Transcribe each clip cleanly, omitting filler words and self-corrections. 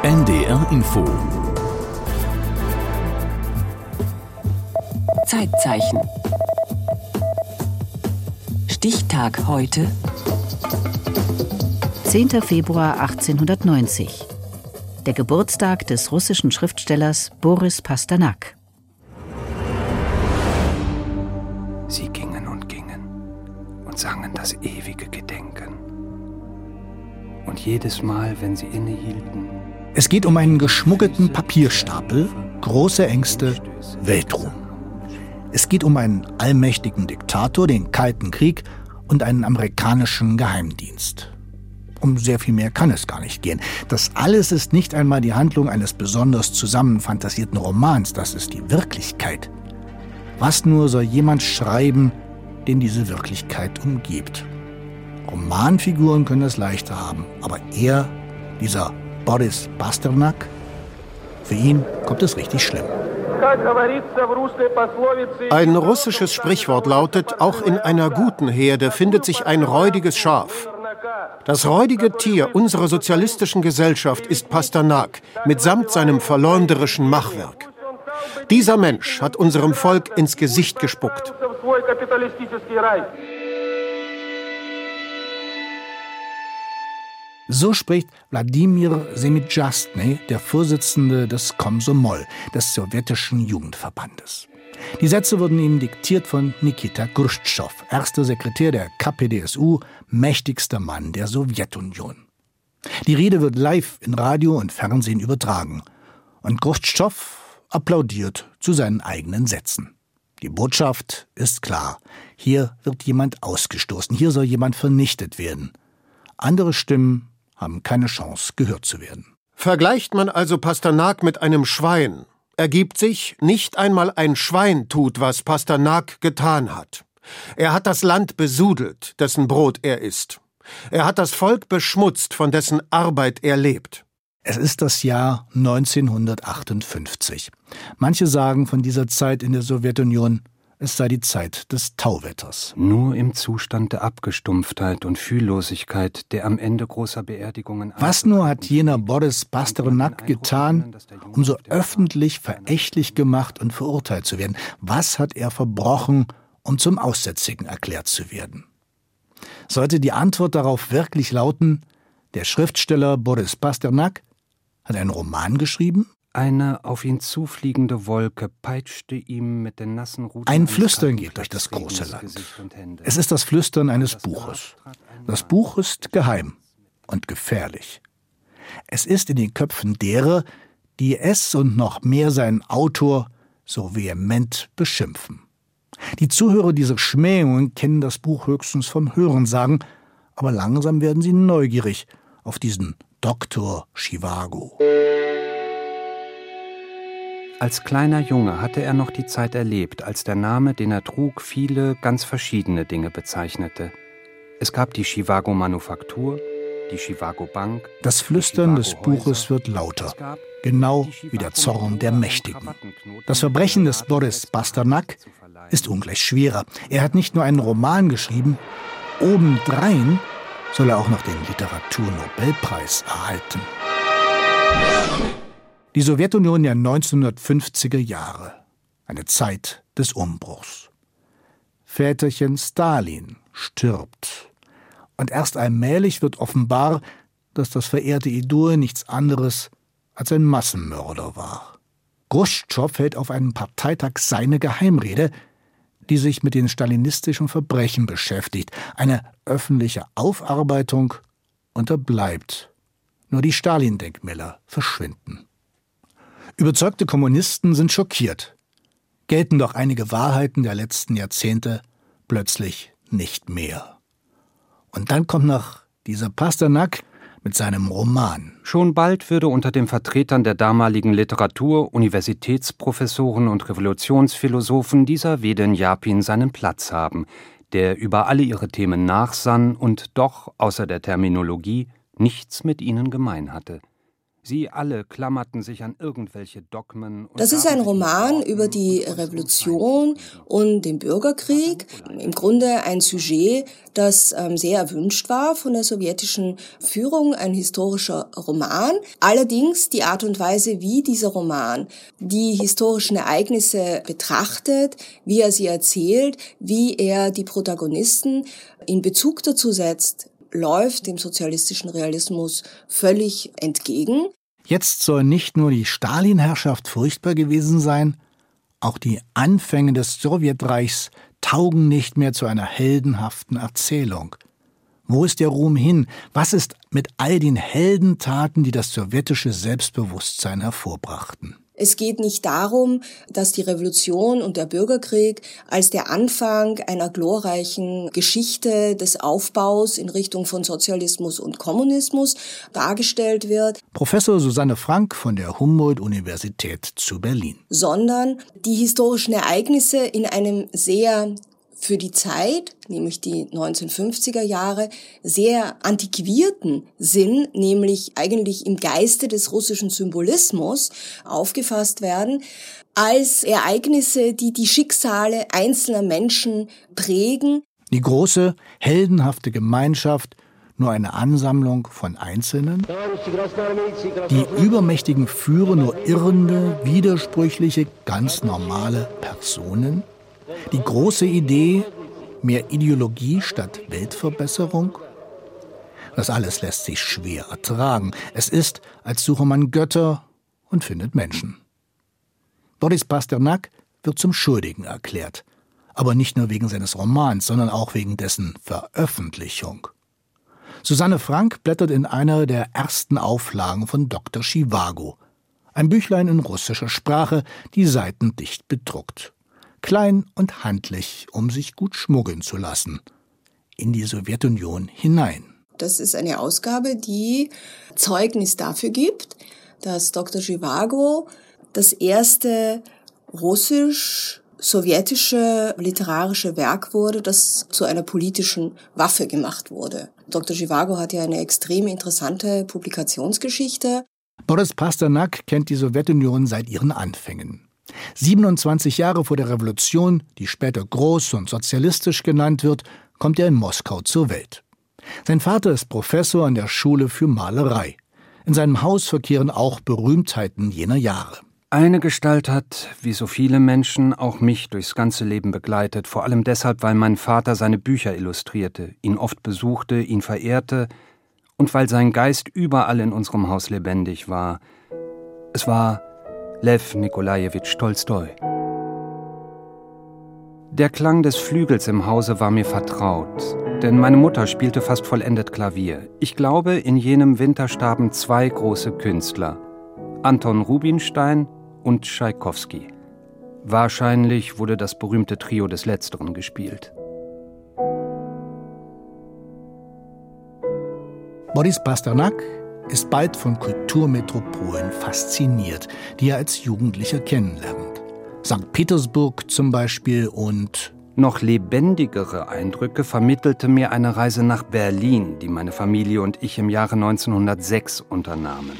NDR Info. Zeitzeichen. Stichtag heute. 10. Februar 1890. Der Geburtstag des russischen Schriftstellers Boris Pasternak. Sie gingen und sangen das ewige Gedenken. Und jedes Mal, wenn sie innehielten... Es geht um einen geschmuggelten Papierstapel, große Ängste, Weltruhm. Es geht um einen allmächtigen Diktator, den Kalten Krieg und einen amerikanischen Geheimdienst. Um sehr viel mehr kann es gar nicht gehen. Das alles ist nicht einmal die Handlung eines besonders zusammenfantasierten Romans, das ist die Wirklichkeit. Was nur soll jemand schreiben, den diese Wirklichkeit umgibt? Romanfiguren können es leichter haben, aber er, dieser Boris Pasternak, für ihn kommt es richtig schlimm. Ein russisches Sprichwort lautet, auch in einer guten Herde findet sich ein räudiges Schaf. Das räudige Tier unserer sozialistischen Gesellschaft ist Pasternak, mitsamt seinem verleumderischen Machwerk. Dieser Mensch hat unserem Volk ins Gesicht gespuckt. So spricht Wladimir Semidjastny, der Vorsitzende des Komsomol, des sowjetischen Jugendverbandes. Die Sätze wurden ihm diktiert von Nikita Chruschtschow, erster Sekretär der KPDSU, mächtigster Mann der Sowjetunion. Die Rede wird live in Radio und Fernsehen übertragen. Und Chruschtschow applaudiert zu seinen eigenen Sätzen. Die Botschaft ist klar. Hier wird jemand ausgestoßen, hier soll jemand vernichtet werden. Andere Stimmen haben keine Chance, gehört zu werden. Vergleicht man also Pasternak mit einem Schwein, ergibt sich, nicht einmal ein Schwein tut, was Pasternak getan hat. Er hat das Land besudelt, dessen Brot er isst. Er hat das Volk beschmutzt, von dessen Arbeit er lebt. Es ist das Jahr 1958. Manche sagen von dieser Zeit in der Sowjetunion, es sei die Zeit des Tauwetters. Nur im Zustand der Abgestumpftheit und Fühllosigkeit, der am Ende großer Beerdigungen... Was nur hat jener Boris Pasternak getan, um so öffentlich verächtlich gemacht und verurteilt zu werden? Was hat er verbrochen, um zum Aussätzigen erklärt zu werden? Sollte die Antwort darauf wirklich lauten, der Schriftsteller Boris Pasternak hat einen Roman geschrieben? Eine auf ihn zufliegende Wolke peitschte ihm mit den nassen Ruten. Ein Flüstern geht durch das große Land. Es ist das Flüstern eines Buches. Das Buch ist geheim und gefährlich. Es ist in den Köpfen derer, die es und noch mehr seinen Autor so vehement beschimpfen. Die Zuhörer dieser Schmähungen kennen das Buch höchstens vom Hörensagen, aber langsam werden sie neugierig auf diesen Dr. Zhivago. Als kleiner Junge hatte er noch die Zeit erlebt, als der Name, den er trug, viele ganz verschiedene Dinge bezeichnete. Es gab die Zhivago-Manufaktur, die Zhivago-Bank. Das Flüstern des Buches wird lauter, genau wie der Zorn der Mächtigen. Das Verbrechen des Boris Pasternak ist ungleich schwerer. Er hat nicht nur einen Roman geschrieben, obendrein soll er auch noch den Literaturnobelpreis erhalten. Die Sowjetunion der 1950er Jahre, eine Zeit des Umbruchs. Väterchen Stalin stirbt. Und erst allmählich wird offenbar, dass das verehrte Idol nichts anderes als ein Massenmörder war. Chruschtschow hält auf einem Parteitag seine Geheimrede, die sich mit den stalinistischen Verbrechen beschäftigt. Eine öffentliche Aufarbeitung unterbleibt. Nur die Stalin-Denkmäler verschwinden. Überzeugte Kommunisten sind schockiert. Gelten doch einige Wahrheiten der letzten Jahrzehnte plötzlich nicht mehr. Und dann kommt noch dieser Pasternak mit seinem Roman. Schon bald würde unter den Vertretern der damaligen Literatur, Universitätsprofessoren und Revolutionsphilosophen dieser Veden Japin seinen Platz haben, der über alle ihre Themen nachsann und doch, außer der Terminologie, nichts mit ihnen gemein hatte. Sie alle klammerten sich an irgendwelche Dogmen. Das ist ein Roman über die Revolution und den Bürgerkrieg. Im Grunde ein Sujet, das sehr erwünscht war von der sowjetischen Führung, ein historischer Roman. Allerdings die Art und Weise, wie dieser Roman die historischen Ereignisse betrachtet, wie er sie erzählt, wie er die Protagonisten in Bezug dazu setzt, läuft dem sozialistischen Realismus völlig entgegen. Jetzt soll nicht nur die Stalin-Herrschaft furchtbar gewesen sein, auch die Anfänge des Sowjetreichs taugen nicht mehr zu einer heldenhaften Erzählung. Wo ist der Ruhm hin? Was ist mit all den Heldentaten, die das sowjetische Selbstbewusstsein hervorbrachten? Es geht nicht darum, dass die Revolution und der Bürgerkrieg als der Anfang einer glorreichen Geschichte des Aufbaus in Richtung von Sozialismus und Kommunismus dargestellt wird. Professor Susanne Frank von der Humboldt-Universität zu Berlin. Sondern die historischen Ereignisse in einem sehr für die Zeit, nämlich die 1950er Jahre, sehr antiquierten Sinn, nämlich eigentlich im Geiste des russischen Symbolismus aufgefasst werden, als Ereignisse, die die Schicksale einzelner Menschen prägen. Die große, heldenhafte Gemeinschaft, nur eine Ansammlung von Einzelnen? Die übermächtigen Führer, nur irrende, widersprüchliche, ganz normale Personen? Die große Idee, mehr Ideologie statt Weltverbesserung? Das alles lässt sich schwer ertragen. Es ist, als suche man Götter und findet Menschen. Boris Pasternak wird zum Schuldigen erklärt. Aber nicht nur wegen seines Romans, sondern auch wegen dessen Veröffentlichung. Susanne Frank blättert in einer der ersten Auflagen von Dr. Zhivago. Ein Büchlein in russischer Sprache, die Seiten dicht bedruckt. Klein und handlich, um sich gut schmuggeln zu lassen. In die Sowjetunion hinein. Das ist eine Ausgabe, die Zeugnis dafür gibt, dass Dr. Zhivago das erste russisch-sowjetische literarische Werk wurde, das zu einer politischen Waffe gemacht wurde. Dr. Zhivago hat ja eine extrem interessante Publikationsgeschichte. Boris Pasternak kennt die Sowjetunion seit ihren Anfängen. 27 Jahre vor der Revolution, die später groß und sozialistisch genannt wird, kommt er in Moskau zur Welt. Sein Vater ist Professor an der Schule für Malerei. In seinem Haus verkehren auch Berühmtheiten jener Jahre. Eine Gestalt hat, wie so viele Menschen, auch mich durchs ganze Leben begleitet, vor allem deshalb, weil mein Vater seine Bücher illustrierte, ihn oft besuchte, ihn verehrte und weil sein Geist überall in unserem Haus lebendig war. Es war Lew Nikolajewitsch Tolstoi. Der Klang des Flügels im Hause war mir vertraut, denn meine Mutter spielte fast vollendet Klavier. Ich glaube, in jenem Winter starben 2 große Künstler, Anton Rubinstein und Tschaikowski. Wahrscheinlich wurde das berühmte Trio des Letzteren gespielt. Boris Pasternak ist bald von Kulturmetropolen fasziniert, die er als Jugendlicher kennenlernt. St. Petersburg zum Beispiel und... Noch lebendigere Eindrücke vermittelte mir eine Reise nach Berlin, die meine Familie und ich im Jahre 1906 unternahmen.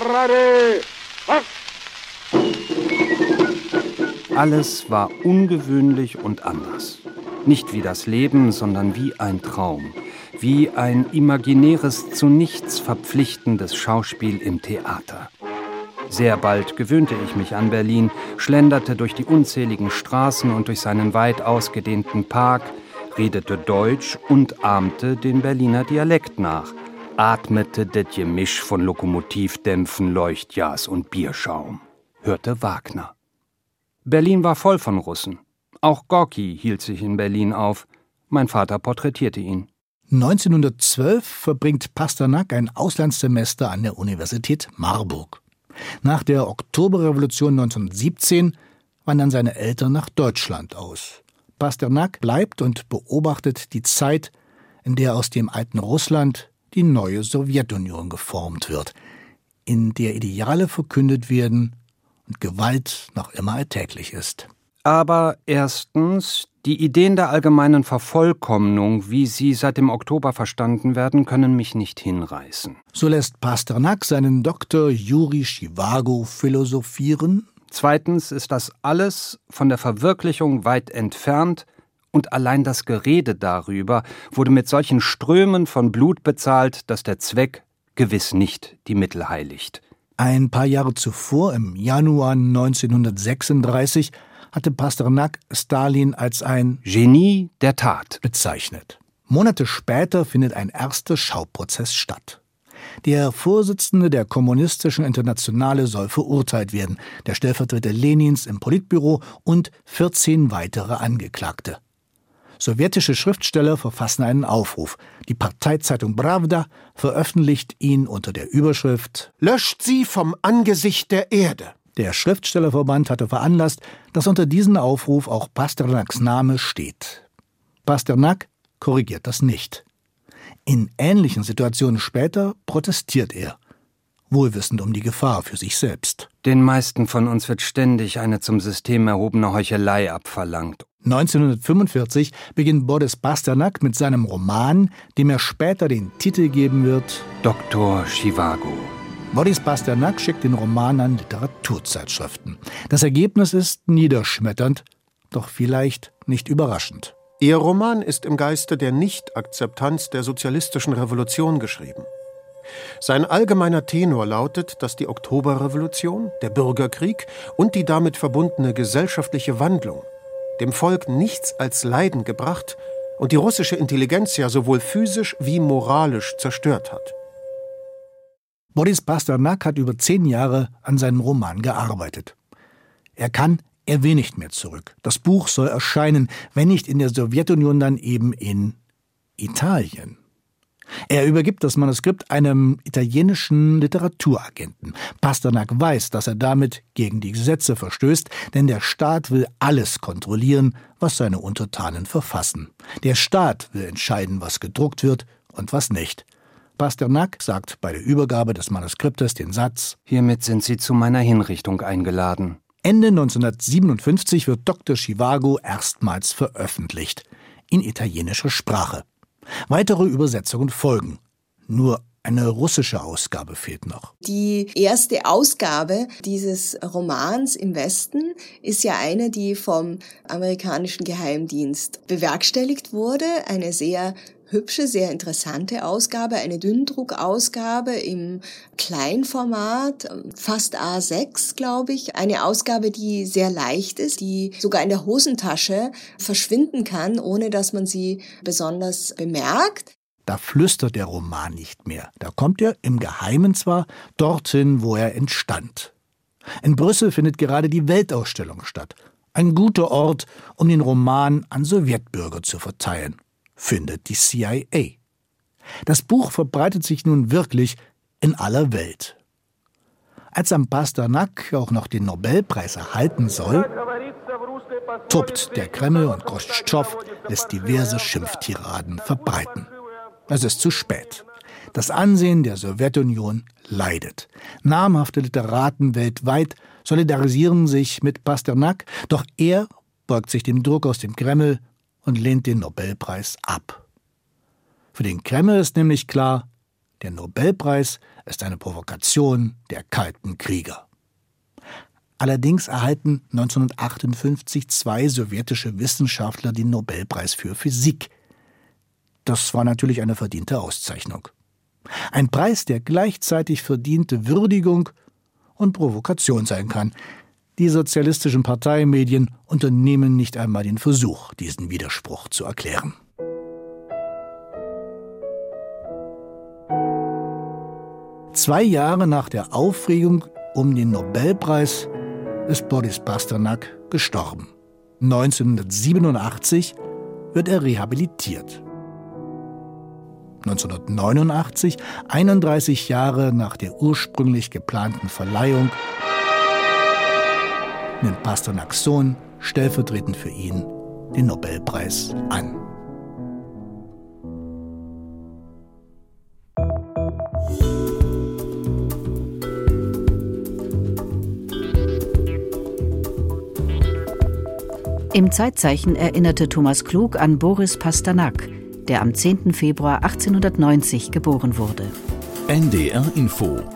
Alles war ungewöhnlich und anders. Nicht wie das Leben, sondern wie ein Traum. Wie ein imaginäres, zu nichts verpflichtendes Schauspiel im Theater. Sehr bald gewöhnte ich mich an Berlin, schlenderte durch die unzähligen Straßen und durch seinen weit ausgedehnten Park, redete Deutsch und ahmte den Berliner Dialekt nach, atmete das Gemisch von Lokomotivdämpfen, Leuchtjas und Bierschaum, hörte Wagner. Berlin war voll von Russen. Auch Gorki hielt sich in Berlin auf. Mein Vater porträtierte ihn. 1912 verbringt Pasternak ein Auslandssemester an der Universität Marburg. Nach der Oktoberrevolution 1917 wandern seine Eltern nach Deutschland aus. Pasternak bleibt und beobachtet die Zeit, in der aus dem alten Russland die neue Sowjetunion geformt wird, in der Ideale verkündet werden und Gewalt noch immer alltäglich ist. Aber erstens, Die Ideen der allgemeinen Vervollkommnung, wie sie seit dem Oktober verstanden werden, können mich nicht hinreißen. So lässt Pasternak seinen Dr. Juri Živago philosophieren. Zweitens ist das alles von der Verwirklichung weit entfernt und allein das Gerede darüber wurde mit solchen Strömen von Blut bezahlt, dass der Zweck gewiss nicht die Mittel heiligt. Ein paar Jahre zuvor, im Januar 1936, hatte Pasternak Stalin als ein Genie der Tat bezeichnet. Monate später findet ein erster Schauprozess statt. Der Vorsitzende der Kommunistischen Internationale soll verurteilt werden, der Stellvertreter Lenins im Politbüro und 14 weitere Angeklagte. Sowjetische Schriftsteller verfassen einen Aufruf. Die Parteizeitung Pravda veröffentlicht ihn unter der Überschrift »Löscht sie vom Angesicht der Erde«. Der Schriftstellerverband hatte veranlasst, dass unter diesem Aufruf auch Pasternaks Name steht. Pasternak korrigiert das nicht. In ähnlichen Situationen später protestiert er, wohlwissend um die Gefahr für sich selbst. Den meisten von uns wird ständig eine zum System erhobene Heuchelei abverlangt. 1945 beginnt Boris Pasternak mit seinem Roman, dem er später den Titel geben wird Dr. Živago. Boris Pasternak schickt den Roman an Literaturzeitschriften. Das Ergebnis ist niederschmetternd, doch vielleicht nicht überraschend. Ihr Roman ist im Geiste der Nicht-Akzeptanz der sozialistischen Revolution geschrieben. Sein allgemeiner Tenor lautet, dass die Oktoberrevolution, der Bürgerkrieg und die damit verbundene gesellschaftliche Wandlung dem Volk nichts als Leiden gebracht und die russische Intelligenzia sowohl physisch wie moralisch zerstört hat. Boris Pasternak hat über 10 Jahre an seinem Roman gearbeitet. Er will nicht mehr zurück. Das Buch soll erscheinen, wenn nicht in der Sowjetunion, dann eben in Italien. Er übergibt das Manuskript einem italienischen Literaturagenten. Pasternak weiß, dass er damit gegen die Gesetze verstößt, denn der Staat will alles kontrollieren, was seine Untertanen verfassen. Der Staat will entscheiden, was gedruckt wird und was nicht. Pasternak sagt bei der Übergabe des Manuskriptes den Satz: Hiermit sind Sie zu meiner Hinrichtung eingeladen. Ende 1957 wird Dr. Živago erstmals veröffentlicht, in italienischer Sprache. Weitere Übersetzungen folgen. Nur eine russische Ausgabe fehlt noch. Die erste Ausgabe dieses Romans im Westen ist ja eine, die vom amerikanischen Geheimdienst bewerkstelligt wurde. Eine sehr hübsche, sehr interessante Ausgabe, eine Dünndruckausgabe im Kleinformat, fast A6, glaube ich. Eine Ausgabe, die sehr leicht ist, die sogar in der Hosentasche verschwinden kann, ohne dass man sie besonders bemerkt. Da flüstert der Roman nicht mehr. Da kommt er, im Geheimen zwar, dorthin, wo er entstand. In Brüssel findet gerade die Weltausstellung statt. Ein guter Ort, um den Roman an Sowjetbürger zu verteilen, findet die CIA. Das Buch verbreitet sich nun wirklich in aller Welt. Als am Pasternak auch noch den Nobelpreis erhalten soll, tobt der Kreml und Chruschtschow lässt diverse Schimpftiraden verbreiten. Es ist zu spät. Das Ansehen der Sowjetunion leidet. Namhafte Literaten weltweit solidarisieren sich mit Pasternak, doch er beugt sich dem Druck aus dem Kreml und lehnt den Nobelpreis ab. Für den Kreml ist nämlich klar, der Nobelpreis ist eine Provokation der kalten Krieger. Allerdings erhalten 1958 2 sowjetische Wissenschaftler den Nobelpreis für Physik. Das war natürlich eine verdiente Auszeichnung. Ein Preis, der gleichzeitig verdiente Würdigung und Provokation sein kann. Die sozialistischen Parteimedien unternehmen nicht einmal den Versuch, diesen Widerspruch zu erklären. Zwei Jahre nach der Aufregung um den Nobelpreis ist Boris Pasternak gestorben. 1987 wird er rehabilitiert. 1989, 31 Jahre nach der ursprünglich geplanten Verleihung, nimmt Pasternaks Sohn stellvertretend für ihn den Nobelpreis an. Im Zeitzeichen erinnerte Thomas Klug an Boris Pasternak, der am 10. Februar 1890 geboren wurde. NDR Info